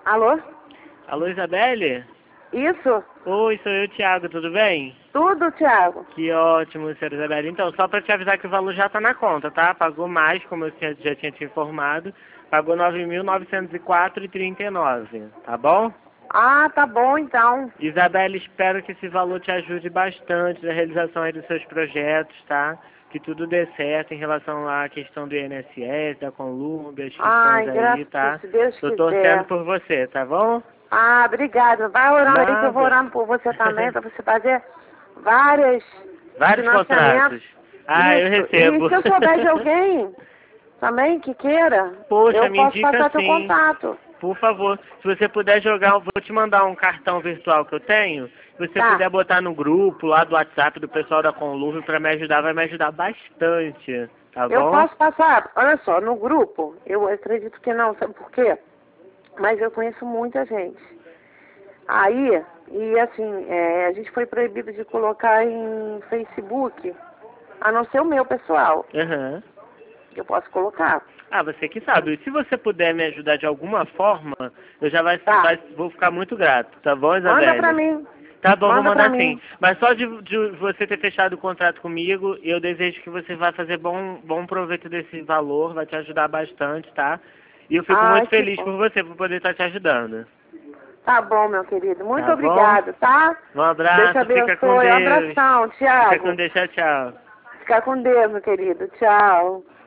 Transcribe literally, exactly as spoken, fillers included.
Alô? Alô, Isabelle? Isso? Oi, sou eu, Thiago, tudo bem? Tudo, Thiago. Que ótimo, senhora Isabelle. Então, só para te avisar que o valor já está na conta, tá? Pagou mais, como eu tinha- já tinha te informado. Pagou nove mil novecentos e quatro reais e trinta e nove, tá bom? Ah, tá bom então. Isabelle, espero que esse valor te ajude bastante na realização aí dos seus projetos, tá? Que tudo dê certo em relação à questão do I N S S, da Conlume, as questões Ai, aí, graças, tá? se Deus Tô torcendo quiser. por você, tá bom? Ah, obrigada. Vai orando aí que eu vou Nada. orando por você também, pra você fazer várias Vários financiamentos. contratos. Ah, eu Isso. E recebo. se eu souber de alguém também que queira, Poxa, eu me posso indica passar teu sim. contato. Por favor, se você puder jogar, eu vou te mandar um cartão virtual que eu tenho. Se você Tá. puder botar no grupo lá do WhatsApp do pessoal da Conluve para me ajudar, vai me ajudar bastante. Tá Eu bom? posso passar, olha só, no grupo, eu acredito que não, sabe por quê? Mas eu conheço muita gente. Aí, e assim, é, a gente foi proibido de colocar em Facebook, a não ser o meu pessoal. Aham. Eu posso colocar. Ah, você que sabe. Se você puder me ajudar de alguma forma, eu já vai, Tá. vai- vou ficar muito grato. Tá bom, Manda pra Isabelle? mim. Tá bom, vou Manda pra mandar sim. mim. Mas só de, de você ter fechado o contrato comigo, eu desejo que você vá fazer bom, bom proveito desse valor, vai te ajudar bastante, tá? E eu fico Ai, muito que feliz bom. por você, por poder estar te ajudando. Tá bom, meu querido. Muito Tá bom? obrigado, tá? Um Deus te abraço, fica com abençoe. Um Deus. abração, Fica com Thiago. Deus, tchau, tchau. Fica com Deus, meu querido. Tchau.